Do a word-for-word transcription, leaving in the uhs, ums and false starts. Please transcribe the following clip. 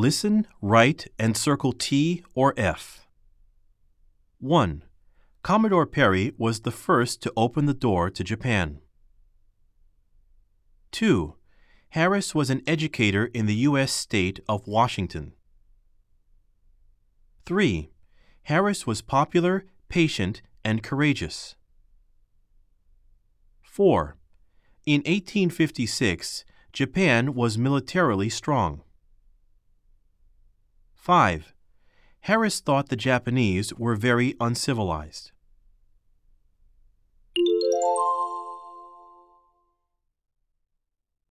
Listen, write, and circle T or F. one. Commodore Perry was the first to open the door to Japan. two. Harris was an educator in the U S state of Washington. three. Harris was popular, patient, and courageous. four. In eighteen fifty-six, Japan was militarily strong. five. Harris thought the Japanese were very uncivilized.